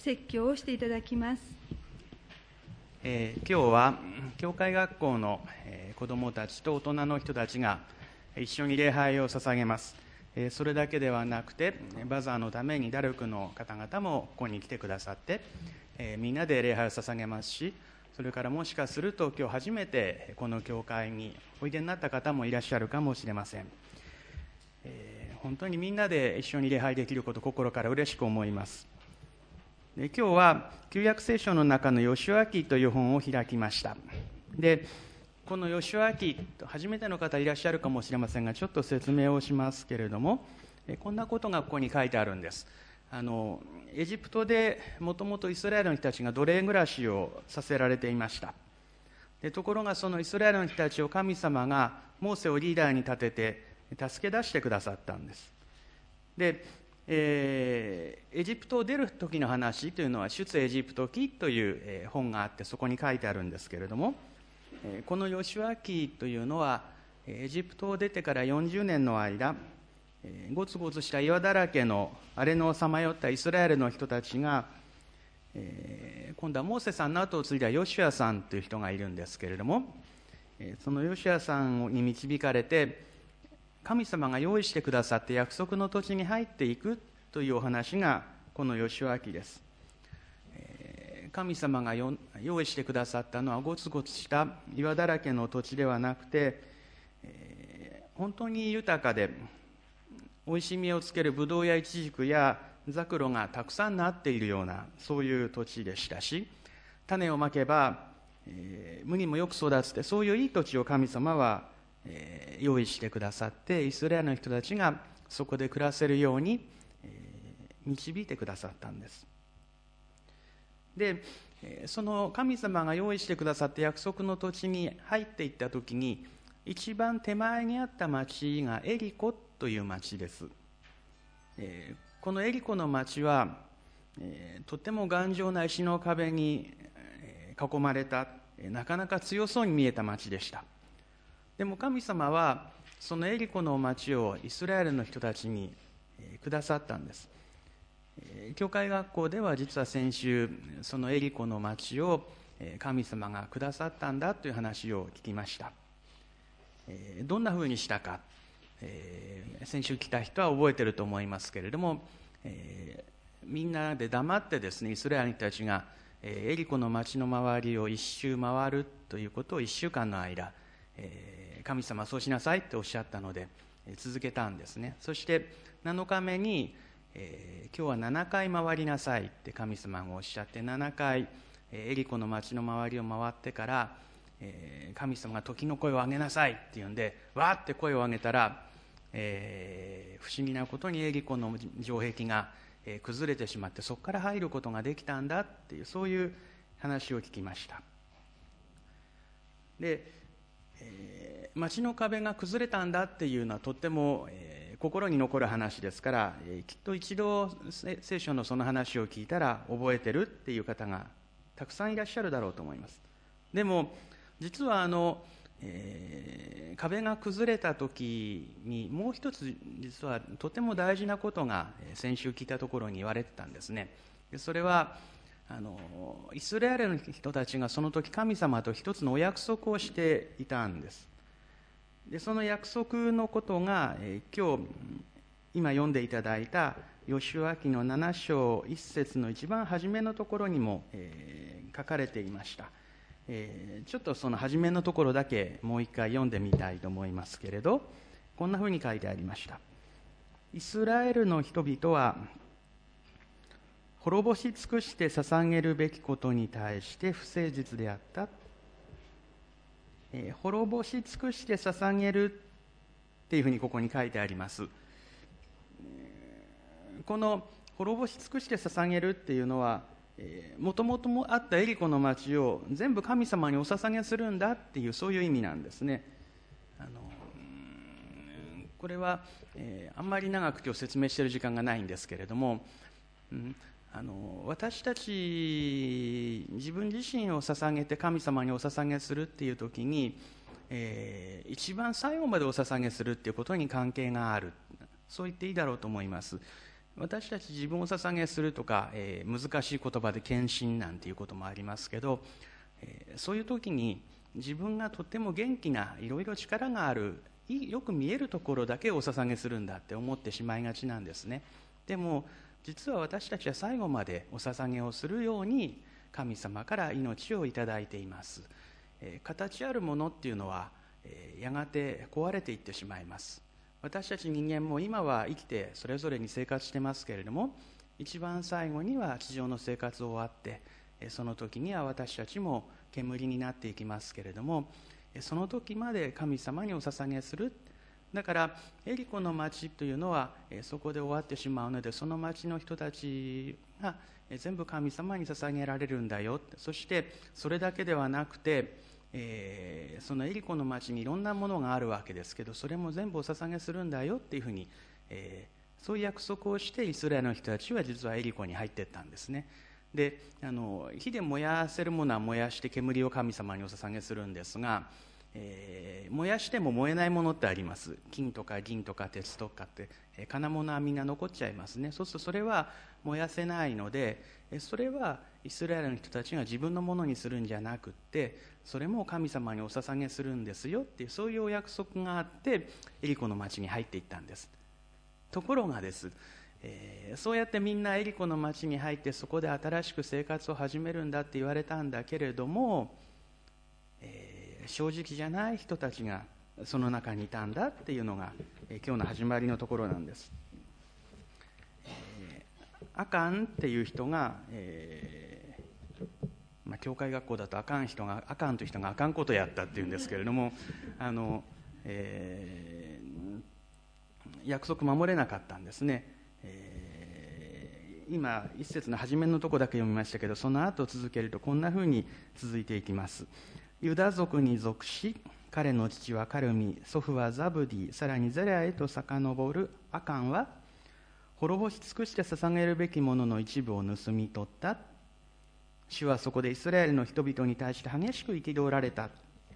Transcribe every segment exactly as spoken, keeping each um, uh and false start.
説教をしていただきます。 えー、今日は教会学校の、えー、子どもたちと大人の人たちが一緒に礼拝を捧げます。えー、それだけではなくてバザーのためにダルクの方々もここに来てくださって、えー、みんなで礼拝を捧げますし、それからもしかすると今日初めてこの教会においでになった方もいらっしゃるかもしれません。えー、本当にみんなで一緒に礼拝できることを心から嬉しく思います。で今日は旧約聖書の中のヨシュア記という本を開きました。でこのヨシュア記、初めての方いらっしゃるかもしれませんが、ちょっと説明をしますけれども、こんなことがここに書いてあるんです。あのエジプトでもともとイスラエルの人たちが奴隷暮らしをさせられていました。でところがそのイスラエルの人たちを神様がモーセをリーダーに立てて助け出してくださったんです。でえー、エジプトを出る時の話というのは出エジプト記という、えー、本があって、そこに書いてあるんですけれども、えー、このヨシュア記というのはエジプトを出てからよんじゅうねんの間、えー、ゴツゴツした岩だらけの荒れ野をさまよったイスラエルの人たちが、えー、今度はモーセさんの後を継いだヨシュアさんという人がいるんですけれども、えー、そのヨシュアさんに導かれて神様が用意してくださって約束の土地に入っていくというお話がこのヨシュア記です。えー、神様が用意してくださったのはゴツゴツした岩だらけの土地ではなくて、えー、本当に豊かでおいしい実をつけるブドウやイチジクやザクロがたくさんなっているような、そういう土地でしたし、種をまけば、えー、麦もよく育つって、そういういい土地を神様はえー、用意してくださって、イスラエルの人たちがそこで暮らせるように、えー、導いてくださったんです。で、えー、その神様が用意してくださって約束の土地に入っていった時に、一番手前にあった町がエリコという町です。えー、このエリコの町は、えー、とても頑丈な石の壁に、えー、囲まれた、えー、なかなか強そうに見えた町でした。でも神様はそのエリコの町をイスラエルの人たちにくださったんです。教会学校では実は先週そのエリコの町を神様がくださったんだという話を聞きました。どんなふうにしたか、先週来た人は覚えていると思いますけれども、みんなで黙ってですね、イスラエルの人たちがエリコの町の周りを一周回るということをいっしゅうかんの間、神様はそうしなさいっておっしゃったので続けたんですね。そしてなのかめに、えー、今日はななかい回りなさいって神様がおっしゃって、ななかいエリコの町の周りを回ってから、えー、神様が時の声を上げなさいっていうんで、わーって声を上げたら、えー、不思議なことにエリコの城壁が、えー、崩れてしまって、そこから入ることができたんだっていう、そういう話を聞きました。でえー、町の壁が崩れたんだっていうのはとっても、えー、心に残る話ですから、えー、きっと一度聖書のその話を聞いたら覚えてるっていう方がたくさんいらっしゃるだろうと思います。でも実はあの、えー、壁が崩れた時にもう一つ実はとても大事なことが先週聞いたところに言われてたんですね。でそれはあのイスラエルの人たちがその時神様と一つのお約束をしていたんです。でその約束のことが、えー、今日今読んでいただいたヨシュア記のなな章いち節の一番初めのところにも、えー、書かれていました。えー、ちょっとその初めのところだけもう一回読んでみたいと思いますけれど、こんなふうに書いてありました。イスラエルの人々は滅ぼし尽くして捧げるべきことに対して不誠実であった、えー、滅ぼし尽くして捧げるっていうふうにここに書いてあります。この滅ぼし尽くして捧げるっていうのは、もともとあったエリコの町を全部神様にお捧げするんだっていう、そういう意味なんですね。あのこれは、えー、あんまり長く今日説明している時間がないんですけれども、うんあの私たち自分自身を捧げて神様にお捧げするっていう時に、えー、一番最後までお捧げするっていうことに関係がある、そう言っていいだろうと思います。 私たち自分を捧げするとか、えー、難しい言葉で献身なんていうこともありますけど、えー、そういう時に自分がとっても元気ないろいろ力があるよく見えるところだけをお捧げするんだって思ってしまいがちなんですね。でも実は私たちは最後までお捧げをするように神様から命をいただいています。えー、形あるものっていうのは、えー、やがて壊れていってしまいます。私たち人間も今は生きてそれぞれに生活してますけれども、一番最後には地上の生活を終わって、その時には私たちも煙になっていきますけれども、その時まで神様にお捧げする。だからエリコの町というのはそこで終わってしまうので、その町の人たちが全部神様に捧げられるんだよ。そしてそれだけではなくて、えー、そのエリコの町にいろんなものがあるわけですけど、それも全部お捧げするんだよっていうふうに、えー、そういう約束をしてイスラエルの人たちは実はエリコに入っていったんですね。で、あの火で燃やせるものは燃やして煙を神様にお捧げするんですが、えー、燃やしても燃えないものってあります。金とか銀とか鉄とかって、えー、金物はみんな残っちゃいますね。そうするとそれは燃やせないので、えー、それはイスラエルの人たちが自分のものにするんじゃなくって、それも神様にお捧げするんですよっていう、そういうお約束があってエリコの町に入っていったんです。ところがです、えー、そうやってみんなエリコの町に入ってそこで新しく生活を始めるんだって言われたんだけれども、えー、正直じゃない人たちがその中にいたんだっていうのが、えー、今日の始まりのところなんです。えー、アカンっていう人が、えーまあ、教会学校だとアカン人がアカンという人があかんことやったっていうんですけれども、あの、えー、約束守れなかったんですね。えー、今一節の初めのとこだけ読みましたけど、その後続けるとこんなふうに続いていきます。ユダ族に属し、彼の父はカルミ、祖父はザブディ、さらにゼラへと遡るアカンは滅ぼし尽くして捧げるべきものの一部を盗み取った。主はそこでイスラエルの人々に対して激しく憤られた。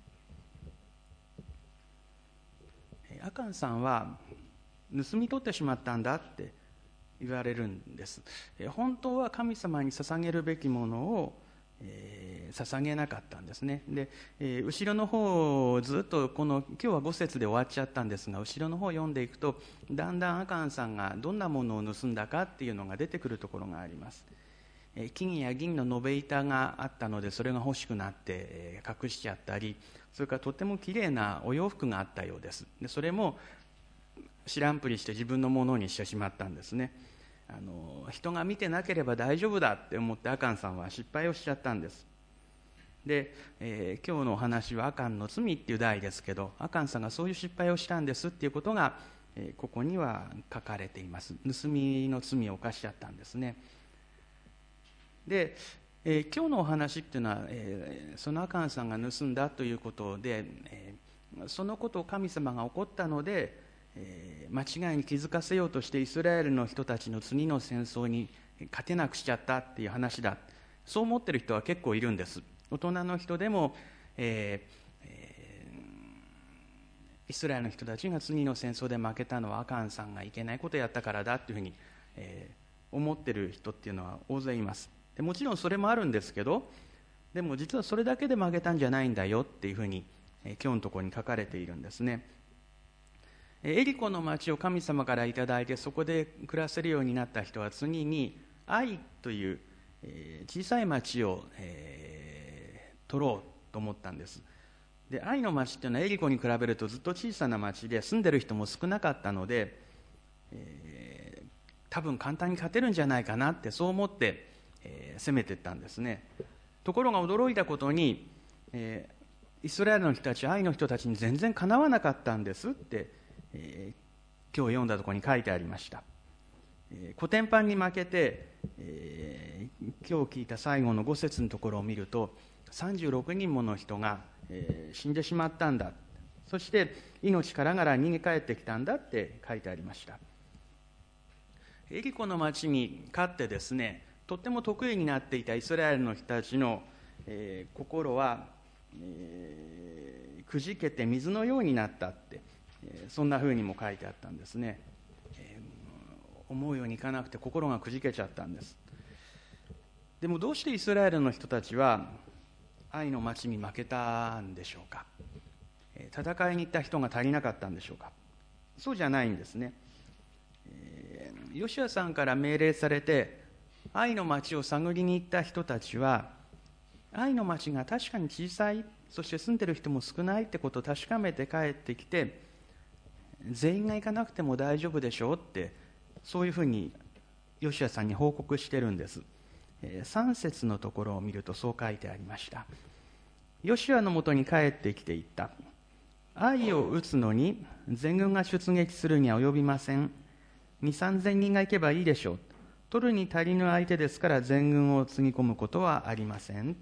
アカンさんは盗み取ってしまったんだって言われるんです。本当は神様に捧げるべきものを、えー、捧げなかったんですね。で、えー、後ろの方をずっとこの今日はご節で終わっちゃったんですが、後ろの方を読んでいくとだんだんアカンさんがどんなものを盗んだかっていうのが出てくるところがあります。金や銀の延べ板があったのでそれが欲しくなって隠しちゃったり、それからとてもきれいなお洋服があったようです。でそれも知らんぷりして自分のものにしてしまったんですね。あの人が見てなければ大丈夫だって思ってアカンさんは失敗をしちゃったんです。で、えー、今日のお話はアカンの罪っていう題ですけど、アカンさんがそういう失敗をしたんですっていうことが、えー、ここには書かれています。盗みの罪を犯しちゃったんですね。で、えー、今日のお話っていうのは、えー、そのアカンさんが盗んだということで、えー、そのことを神様が怒ったので、えー、間違いに気づかせようとしてイスラエルの人たちの次の戦争に勝てなくしちゃったっていう話だ、そう思ってる人は結構いるんです。大人の人でも、えーえー、イスラエルの人たちが次の戦争で負けたのはアカンさんがいけないことをやったからだっていうふうに、えー、思ってる人っていうのは大勢います。でもちろんそれもあるんですけど、でも実はそれだけで負けたんじゃないんだよっていうふうに、えー、今日のところに書かれているんですね。エリコの町を神様からいただいてそこで暮らせるようになった人は次にアイという、えー、小さい町を、えー、取ろうと思ったんです。でアイの町っていうのはエリコに比べるとずっと小さな町で住んでる人も少なかったので、えー、多分簡単に勝てるんじゃないかなってそう思って、えー、攻めていったんですね。ところが驚いたことに、えー、イスラエルの人たちアイの人たちに全然かなわなかったんですってえー、今日読んだところに書いてありました。えー、コテンパンに負けて、えー、今日聞いた最後のご節のところを見るとさんじゅうろくにんもの人が、えー、死んでしまったんだ、そして命からがら逃げ帰ってきたんだって書いてありました。エリコの町に勝ってですね、とっても得意になっていたイスラエルの人たちの、えー、心は、えー、くじけて水のようになったって、そんな風にも書いてあったんですね。 思うようにいかなくて心がくじけちゃったんです。でもどうしてイスラエルの人たちは愛の町に負けたんでしょうか。戦いに行った人が足りなかったんでしょうか。そうじゃないんですね。ヨシュアさんから命令されて愛の町を探りに行った人たちは、愛の町が確かに小さい、そして住んでる人も少ないってことを確かめて帰ってきて、全員が行かなくても大丈夫でしょうって、そういうふうにヨシュアさんに報告してるんです。さん節のところを見るとそう書いてありました。ヨシュアのもとに帰ってきていった。愛を撃つのに全軍が出撃するには及びません。二三千人が行けばいいでしょう。取るに足りぬ相手ですから全軍をつぎ込むことはありません。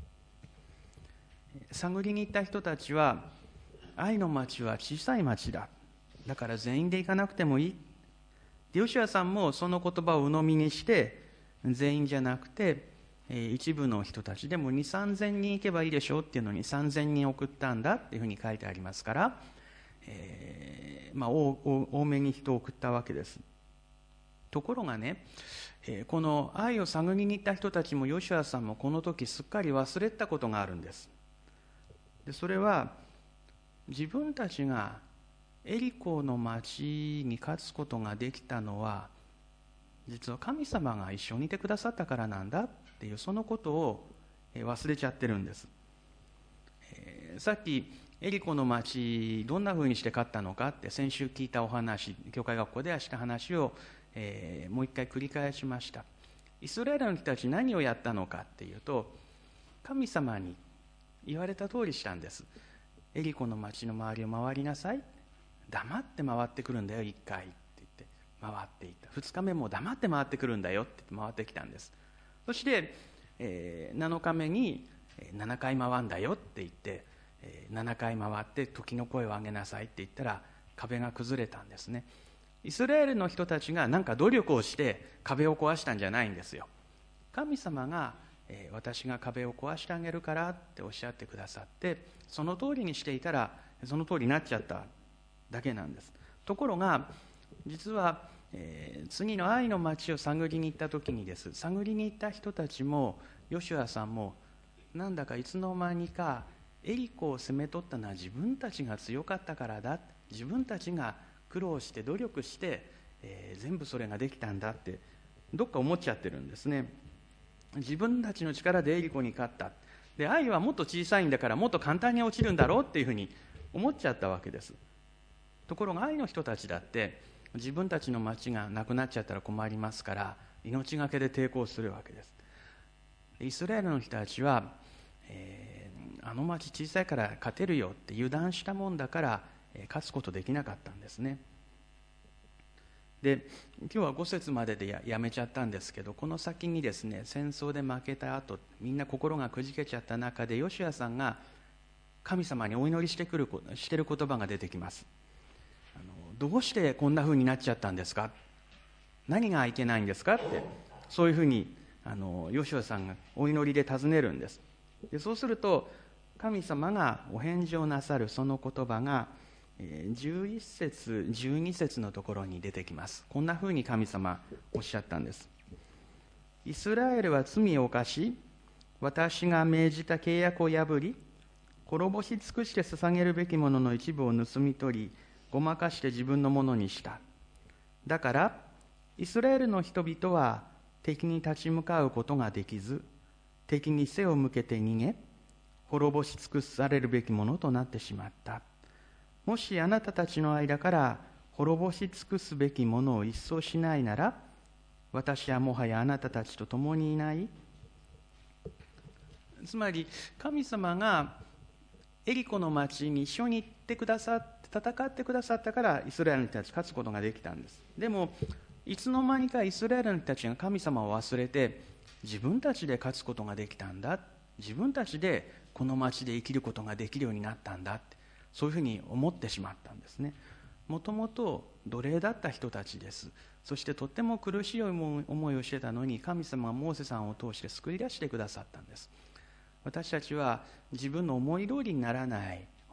探りに行った人たちは、愛の町は小さい町だ、だから全員で行かなくてもいい。ヨシュアさんもその言葉を鵜呑みにして、全員じゃなくて一部の人たちでも二三千人行けばいいでしょうっていうのに三千人送ったんだっていうふうに書いてありますから、えーまあ、多, 多めに人を送ったわけです。ところがね、この愛を探りに行った人たちもヨシュアさんもこの時すっかり忘れたことがあるんです。でそれは、自分たちがエリコの町に勝つことができたのは、実は神様が一緒にいてくださったからなんだっていう、そのことを忘れちゃってるんです。えー、さっきエリコの町どんな風にして勝ったのかって先週聞いたお話、教会学校ではした話を、えー、もう一回繰り返しました。イスラエルの人たち何をやったのかっていうと、神様に言われた通りしたんです。エリコの町の周りを回りなさい、黙って回ってくるんだよ一回って言って回っていった。ふつかめも黙って回ってくるんだよって言って回ってきたんです。そして、えー、なのかめにななかい回るんだよって言って、えー、ななかい回って時の声を上げなさいって言ったら壁が崩れたんですね。イスラエルの人たちが何か努力をして壁を壊したんじゃないんですよ。神様が、えー、私が壁を壊してあげるからっておっしゃってくださって、その通りにしていたらその通りになっちゃっただけなんです。ところが実は、えー、次の愛の町を探りに行った時にです、探りに行った人たちもヨシュアさんもなんだかいつの間にかエリコを攻め取ったのは自分たちが強かったからだ、自分たちが苦労して努力して、えー、全部それができたんだってどっか思っちゃってるんですね。自分たちの力でエリコに勝った。で、愛はもっと小さいんだからもっと簡単に落ちるんだろうっていうふうに思っちゃったわけです。ところが愛の人たちだって自分たちの町がなくなっちゃったら困りますから、命がけで抵抗するわけです。イスラエルの人たちは、えー、あの町小さいから勝てるよって油断したもんだから、えー、勝つことできなかったんですね。で、今日はご節までで や, やめちゃったんですけど、この先にですね、戦争で負けた後みんな心がくじけちゃった中でヨシュアさんが神様にお祈りしてくるしてる言葉が出てきます。あのどうしてこんな風になっちゃったんですか、何がいけないんですかって、そういうふうにあのヨシュアさんがお祈りで尋ねるんです。でそうすると神様がお返事をなさるその言葉がじゅういち節じゅうに節のところに出てきます。こんなふうに神様おっしゃったんです。イスラエルは罪を犯し、私が命じた契約を破り、滅ぼし尽くして捧げるべきものの一部を盗み取り、ごまかして自分のものにした。だからイスラエルの人々は敵に立ち向かうことができず、敵に背を向けて逃げ、滅ぼし尽くされるべきものとなってしまった。もしあなたたちの間から滅ぼし尽くすべきものを一掃しないなら、私はもはやあなたたちと共にいない。つまり神様がエリコの町に一緒に行ってくださって戦ってくださったからイスラエルの人たち勝つことができたんです。でもいつの間にかイスラエルの人たちが神様を忘れて自分たちで勝つことができたんだ、自分たちでこの町で生きることができるようになったんだって、そういうふうに思ってしまったんですね。もともと奴隷だった人たちです。そしてとっても苦しい思いをしてたのに、神様がモーセさんを通して救い出してくださったんです。私たちは自分の思い通りにならない、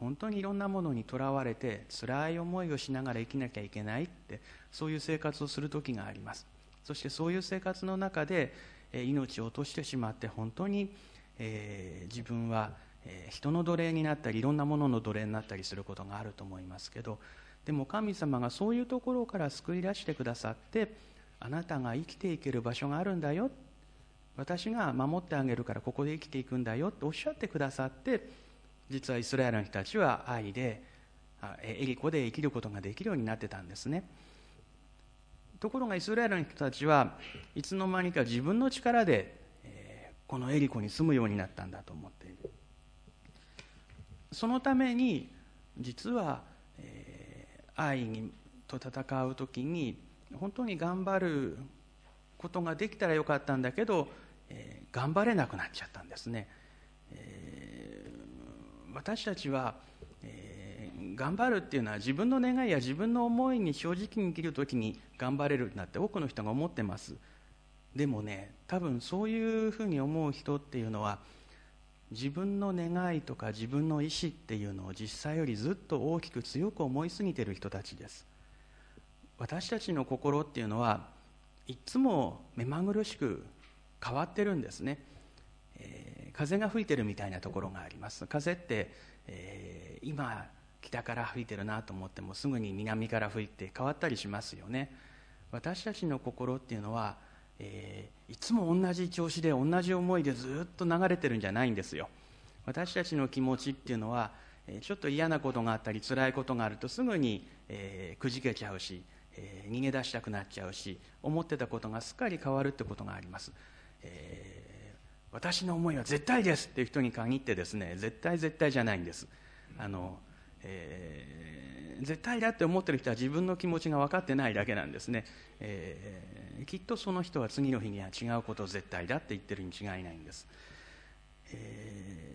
本当にいろんなものにとらわれて辛い思いをしながら生きなきゃいけないって、そういう生活をする時があります。そしてそういう生活の中で命を落としてしまって、本当に、えー、自分は人の奴隷になったりいろんなものの奴隷になったりすることがあると思いますけど、でも神様がそういうところから救い出してくださって、あなたが生きていける場所があるんだよ、私が守ってあげるからここで生きていくんだよとおっしゃってくださって、実はイスラエルの人たちは愛でエリコで生きることができるようになってたんですね。ところがイスラエルの人たちはいつの間にか自分の力で、えー、このエリコに住むようになったんだと思っている。そのために実は、えー、愛にと戦う時に本当に頑張ることができたらよかったんだけど、えー、頑張れなくなっちゃったんですね。えー、私たちは、えー、頑張るっていうのは自分の願いや自分の思いに正直に生きるときに頑張れるんだって多くの人が思ってます。でもね、多分そういうふうに思う人っていうのは自分の願いとか自分の意志っていうのを実際よりずっと大きく強く思いすぎている人たちです。私たちの心っていうのはいつも目まぐるしく変わってるんですね。えー、風が吹いてるみたいなところがあります。風って、えー、今北から吹いてるなと思ってもすぐに南から吹いて変わったりしますよね。私たちの心っていうのは、えー、いつも同じ調子で同じ思いでずっと流れてるんじゃないんですよ。私たちの気持ちっていうのは、えー、ちょっと嫌なことがあったり辛いことがあるとすぐに、えー、くじけちゃうし、えー、逃げ出したくなっちゃうし、思ってたことがすっかり変わるってことがあります。えー、私の思いは絶対ですっていう人に限ってですね、絶対絶対じゃないんです。あの、えー、絶対だって思ってる人は自分の気持ちが分かってないだけなんですね。えー、きっとその人は次の日には違うことを絶対だって言ってるに違いないんです。え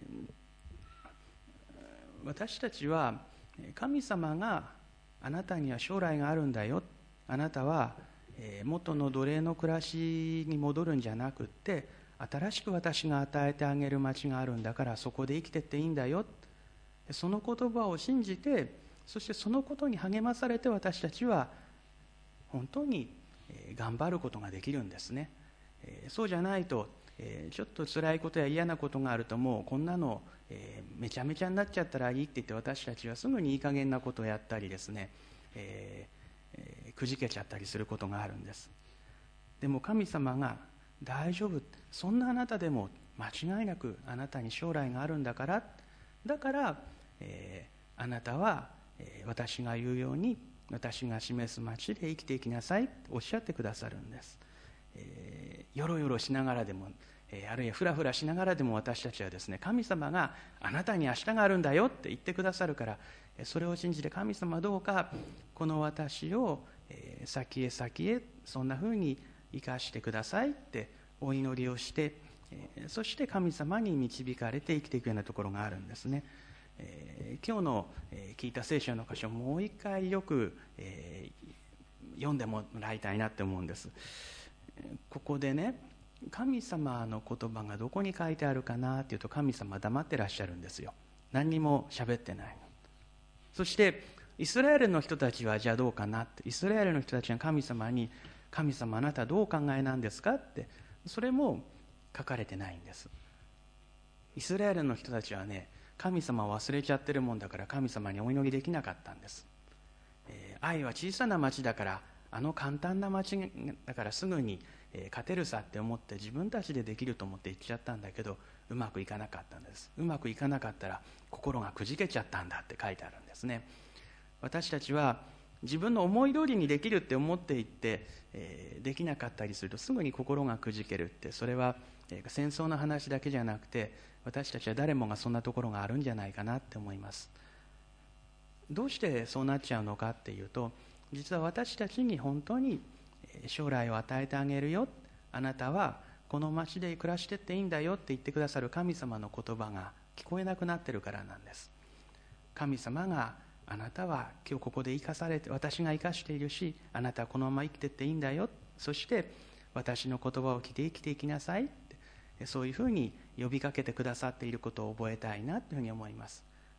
ー、私たちは神様があなたには将来があるんだよ、あなたは元の奴隷の暮らしに戻るんじゃなくって、新しく私が与えてあげる町があるんだからそこで生きてっていいんだよ、その言葉を信じて、そしてそのことに励まされて私たちは本当に頑張ることができるんですね。そうじゃないとちょっと辛いことや嫌なことがあると、もうこんなのめちゃめちゃになっちゃったらいいって言って、私たちはすぐにいい加減なことをやったりですね、えーえー、くじけちゃったりすることがあるんです。でも神様が大丈夫、そんなあなたでも間違いなくあなたに将来があるんだから、だから、えー、あなたは、えー、私が言うように私が示す町で生きていきなさいとおっしゃってくださるんです。えー、よろよろしながらでも、えー、あるいはふらふらしながらでも私たちはですね、神様があなたに明日があるんだよって言ってくださるから、それを信じて、神様どうかこの私を、えー、先へ先へそんな風に生かしてくださいってお祈りをして、えー、そして神様に導かれて生きていくようなところがあるんですね。えー、今日の、えー、聞いた聖書の箇所をもう一回よく、えー、読んでもらいたいなって思うんです。ここでね、神様の言葉がどこに書いてあるかなっていうと、神様は黙ってらっしゃるんですよ。何にも喋ってないの。そしてイスラエルの人たちはじゃあどうかなって、イスラエルの人たちは神様に、神様あなたどうお考えなんですかって、それも書かれてないんです。イスラエルの人たちはね、神様を忘れちゃってるもんだから神様にお祈りできなかったんです。えー、愛は小さな町だから、あの簡単な町だからすぐに、えー、勝てるさって思って自分たちでできると思って言っちゃったんだけど、うまくいかなかったんです。うまくいかなかったら心がくじけちゃったんだって書いてあるんですね。私たちは自分の思い通りにできるって思っていって、えー、できなかったりするとすぐに心がくじけるって、それは、えー、戦争の話だけじゃなくて、私たちは誰もがそんなところがあるんじゃないかなって思います。どうしてそうなっちゃうのかっていうと、実は私たちに本当に将来を与えてあげるよ、あなたはこの町で暮らしてっていいんだよって言ってくださる神様の言葉が聞こえなくなってるからなんです。神様が、あなたは今日ここで生かされて、私が生かしているし、あなたはこのまま生きてっていいんだよ、そして私の言葉を聞いて生きていきなさいって、そういうふうに呼びかけてくださっていることを覚えたいなというふうに思います。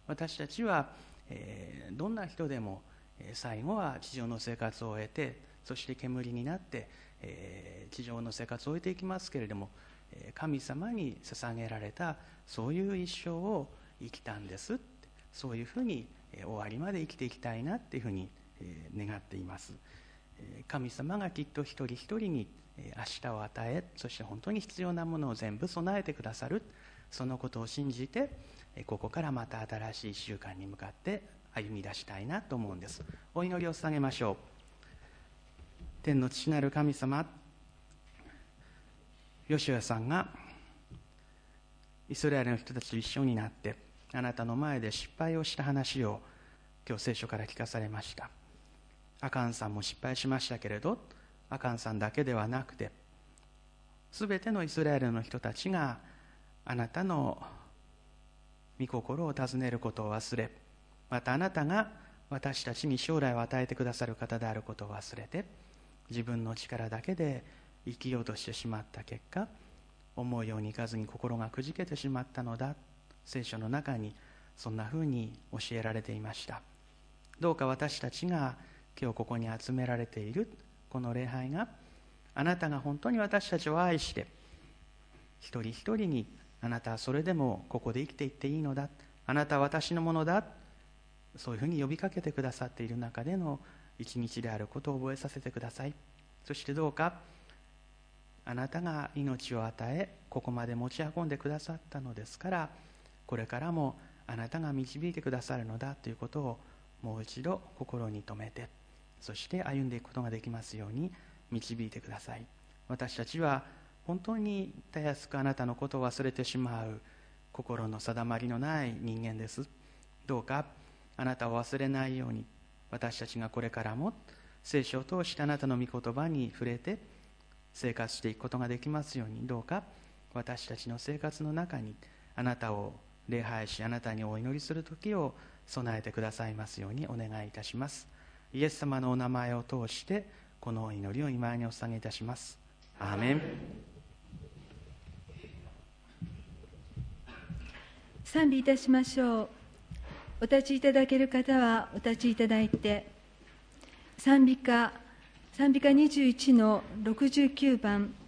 私たちは、えー、どんな人でも最後は地上の生活を終えて、そして煙になって、えー、地上の生活を終えていきますけれども、神様に捧げられたそういう一生を生きたんです。そういうふうに終わりまで生きていきたいなっていうふうに願っています。神様がきっと一人一人に明日を与え、そして本当に必要なものを全部備えてくださる、そのことを信じて、ここからまた新しいいっしゅうかんに向かって歩み出したいなと思うんです。お祈りを捧げましょう。天の父なる神様、ヨシュアさんがイスラエルの人たちと一緒になってあなたの前で失敗をした話を今日聖書から聞かされました。アカンさんも失敗しましたけれど、アカンさんだけではなくてすべてのイスラエルの人たちがあなたの御心を尋ねることを忘れ、またあなたが私たちに将来を与えてくださる方であることを忘れて、自分の力だけで生きようとしてしまった結果、思うようにいかずに心がくじけてしまったのだ。聖書の中にそんなふうに教えられていました。どうか私たちが今日ここに集められているこの礼拝が、あなたが本当に私たちを愛して一人一人に、あなたはそれでもここで生きていっていいのだ、あなたは私のものだ、そういうふうに呼びかけてくださっている中での一日であることを覚えさせてください。そしてどうかあなたが命を与えここまで持ち運んでくださったのですから、これからもあなたが導いてくださるのだということをもう一度心に留めて、そして歩んでいくことができますように導いてください。私たちは本当にたやすくあなたのことを忘れてしまう心の定まりのない人間です。どうかあなたを忘れないように、私たちがこれからも聖書を通してあなたの御言葉に触れて生活していくことができますように、どうか私たちの生活の中にあなたを礼拝し、あなたにお祈りする時を備えてくださいますようにお願いいたします。イエス様のお名前を通してこのお祈りを今にお捧げいたします。アーメン。 賛美いたしましょう。お立ちいただける方はお立ちいただいて、賛美歌賛美歌にじゅういちのろくじゅうきゅうばん、